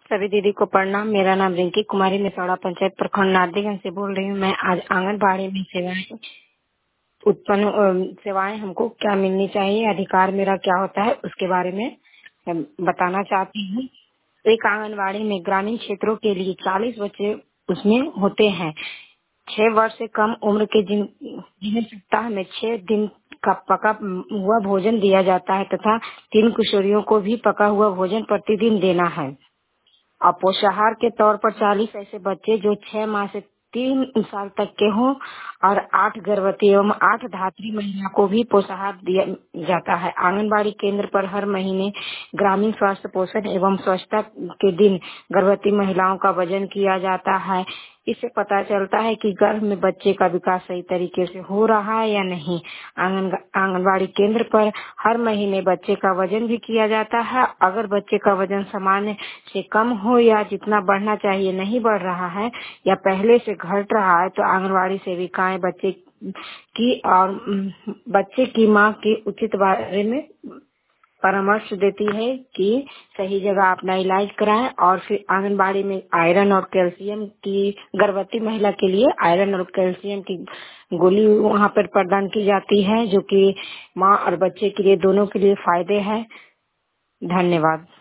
सभी दीदी को प्रणाम। मेरा नाम रिंकी कुमारी मिसौड़ा पंचायत प्रखंड नारदीगंज से बोल रही हूँ। मैं आज आंगनबाड़ी में सेवाएं हमको क्या मिलनी चाहिए, अधिकार मेरा क्या होता है, उसके बारे में बताना चाहती हूँ। एक आंगनबाड़ी में ग्रामीण क्षेत्रों के लिए 40 बच्चे उसमें होते हैं। 6 वर्ष से कम उम्र के जिन्हें सप्ताह में 6 दिन का पका हुआ भोजन दिया जाता है तथा 3 किशोरियों को भी पका हुआ भोजन प्रतिदिन देना है। और पोषाहार के तौर पर 40 ऐसे बच्चे जो 6 माह से 3 साल तक के हों और 8 गर्भवती एवं 8 धात्री महिला को भी पोषाहार दिया जाता है। आंगनबाड़ी केंद्र पर हर महीने ग्रामीण स्वास्थ्य पोषण एवं स्वच्छता के दिन गर्भवती महिलाओं का वजन किया जाता है। इससे पता चलता है कि गर्भ में बच्चे का विकास सही तरीके से हो रहा है या नहीं। आंगनबाड़ी केंद्र पर हर महीने बच्चे का वजन भी किया जाता है। अगर बच्चे का वजन सामान्य से कम हो या जितना बढ़ना चाहिए नहीं बढ़ रहा है या पहले से घट रहा है तो आंगनबाड़ी सेविकाएं बच्चे की मां के उचित बारे में परामर्श देती है कि सही जगह अपना इलाज कराएं। और फिर आंगनबाड़ी में आयरन और कैल्शियम की गर्भवती महिला के लिए आयरन और कैल्शियम की गोली वहाँ पर प्रदान की जाती है, जो कि माँ और बच्चे के लिए दोनों के लिए फायदे हैं। धन्यवाद।